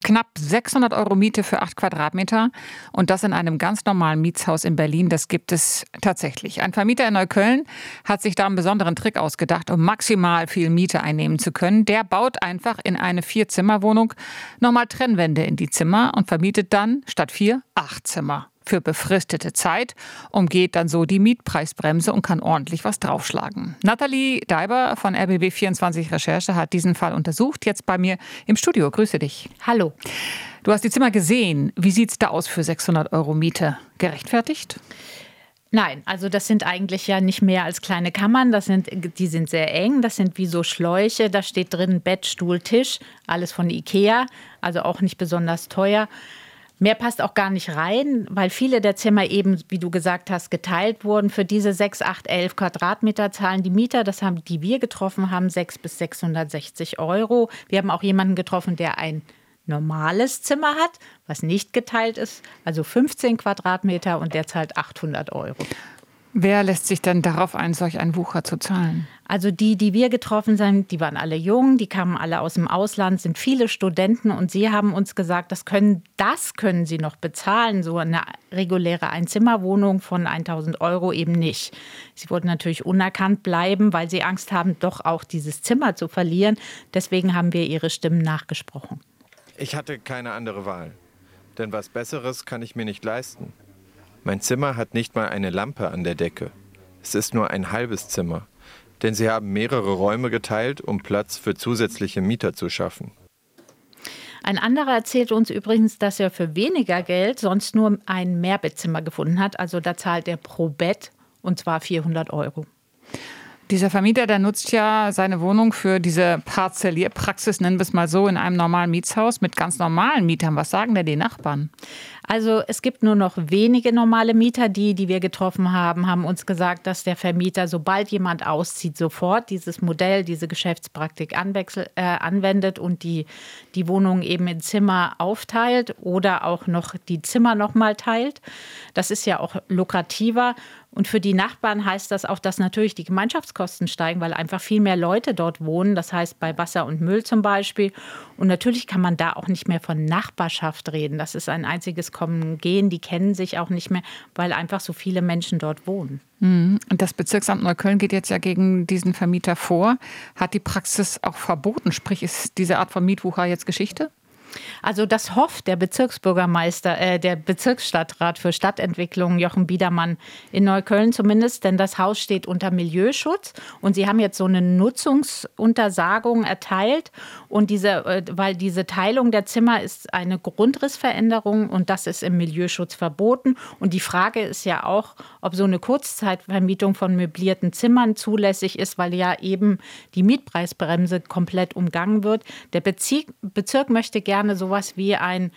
Knapp 600 € Miete für 8 Quadratmeter und das in einem ganz normalen Mietshaus in Berlin, das gibt es tatsächlich. Ein Vermieter in Neukölln hat sich da einen besonderen Trick ausgedacht, um maximal viel Miete einnehmen zu können. Der baut einfach in eine 4-Zimmer-Wohnung nochmal Trennwände in die Zimmer und vermietet dann statt 4 8 Zimmer. Für befristete Zeit, umgeht dann so die Mietpreisbremse und kann ordentlich was draufschlagen. Nathalie Deiber von RBB24 Recherche hat diesen Fall untersucht. Jetzt bei mir im Studio. Grüße dich. Hallo. Du hast die Zimmer gesehen. Wie sieht es da aus für 600 € Miete? Gerechtfertigt? Nein, also das sind eigentlich ja nicht mehr als kleine Kammern. Die sind sehr eng. Das sind wie so Schläuche. Da steht drin Bett, Stuhl, Tisch. Alles von Ikea. Also auch nicht besonders teuer. Mehr passt auch gar nicht rein, weil viele der Zimmer eben, wie du gesagt hast, geteilt wurden. Für diese 6, 8, 11 Quadratmeter zahlen die Mieter, die wir getroffen haben, 600 bis 660 €. Wir haben auch jemanden getroffen, der ein normales Zimmer hat, was nicht geteilt ist, also 15 Quadratmeter und der zahlt 800 €. Wer lässt sich denn darauf ein, solch einen Wucher zu zahlen? Also die wir getroffen sind, die waren alle jung, die kamen alle aus dem Ausland, sind viele Studenten und sie haben uns gesagt, das können sie noch bezahlen, so eine reguläre Einzimmerwohnung von 1.000 € eben nicht. Sie wollten natürlich unerkannt bleiben, weil sie Angst haben, doch auch dieses Zimmer zu verlieren. Deswegen haben wir ihre Stimmen nachgesprochen. Ich hatte keine andere Wahl, denn was Besseres kann ich mir nicht leisten. Mein Zimmer hat nicht mal eine Lampe an der Decke. Es ist nur ein halbes Zimmer, denn sie haben mehrere Räume geteilt, um Platz für zusätzliche Mieter zu schaffen. Ein anderer erzählt uns übrigens, dass er für weniger Geld sonst nur ein Mehrbettzimmer gefunden hat. Also da zahlt er pro Bett und zwar 400 €. Dieser Vermieter, der nutzt ja seine Wohnung für diese Parzellierpraxis, nennen wir es mal so, in einem normalen Mietshaus mit ganz normalen Mietern. Was sagen denn die Nachbarn? Also es gibt nur noch wenige normale Mieter. Die wir getroffen haben, haben uns gesagt, dass der Vermieter, sobald jemand auszieht, sofort dieses Modell, diese Geschäftspraktik anwendet und die Wohnung eben in Zimmer aufteilt oder auch noch die Zimmer nochmal teilt. Das ist ja auch lukrativer. Und für die Nachbarn heißt das auch, dass natürlich die Gemeinschaftskosten steigen, weil einfach viel mehr Leute dort wohnen. Das heißt bei Wasser und Müll zum Beispiel. Und natürlich kann man da auch nicht mehr von Nachbarschaft reden. Das ist ein einziges Kommen und Gehen. Die kennen sich auch nicht mehr, weil einfach so viele Menschen dort wohnen. Und das Bezirksamt Neukölln geht jetzt ja gegen diesen Vermieter vor. Hat die Praxis auch verboten? Sprich, ist diese Art von Mietwucher jetzt Geschichte? Also das hofft der der Bezirksstadtrat für Stadtentwicklung, Jochen Biedermann in Neukölln zumindest, denn das Haus steht unter Milieuschutz und sie haben jetzt so eine Nutzungsuntersagung erteilt und weil diese Teilung der Zimmer ist eine Grundrissveränderung und das ist im Milieuschutz verboten und die Frage ist ja auch, ob so eine Kurzzeitvermietung von möblierten Zimmern zulässig ist, weil ja eben die Mietpreisbremse komplett umgangen wird. Der Bezirk möchte gerne sowas wie ein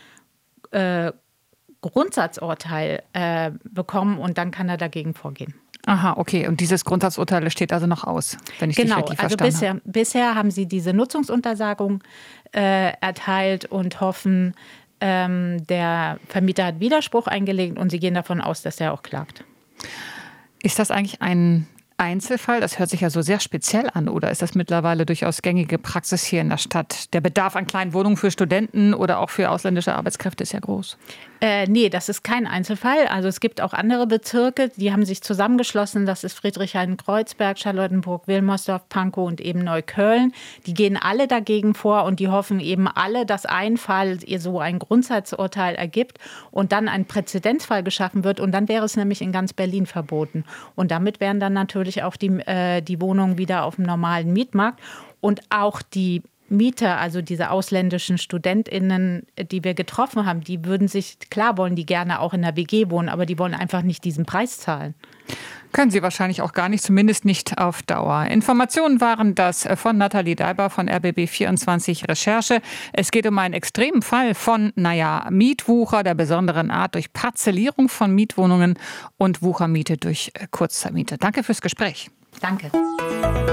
Grundsatzurteil bekommen und dann kann er dagegen vorgehen. Aha, okay. Und dieses Grundsatzurteil steht also noch aus, wenn ich dich richtig verstanden habe. Bisher haben sie diese Nutzungsuntersagung erteilt und hoffen, der Vermieter hat Widerspruch eingelegt und sie gehen davon aus, dass er auch klagt. Ist das eigentlich ein Einzelfall? Das hört sich ja so sehr speziell an. Oder ist das mittlerweile durchaus gängige Praxis hier in der Stadt? Der Bedarf an kleinen Wohnungen für Studenten oder auch für ausländische Arbeitskräfte ist ja groß. Nee, das ist kein Einzelfall. Also es gibt auch andere Bezirke, die haben sich zusammengeschlossen. Das ist Friedrichshain-Kreuzberg, Charlottenburg, Wilmersdorf, Pankow und eben Neukölln. Die gehen alle dagegen vor und die hoffen eben alle, dass ein Fall so ein Grundsatzurteil ergibt und dann ein Präzedenzfall geschaffen wird. Und dann wäre es nämlich in ganz Berlin verboten. Und damit wären dann natürlich auch die Wohnungen wieder auf dem normalen Mietmarkt und auch die Mieter, also diese ausländischen StudentInnen, die wir getroffen haben, die wollen die gerne auch in der WG wohnen, aber die wollen einfach nicht diesen Preis zahlen. Können sie wahrscheinlich auch gar nicht, zumindest nicht auf Dauer. Informationen waren das von Nathalie Deiber von RBB24 Recherche. Es geht um einen extremen Fall von, Mietwucher der besonderen Art durch Parzellierung von Mietwohnungen und Wuchermiete durch Kurzzeitmiete. Danke fürs Gespräch. Danke.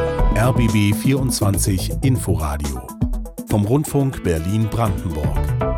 RBB24 Inforadio vom Rundfunk Berlin-Brandenburg.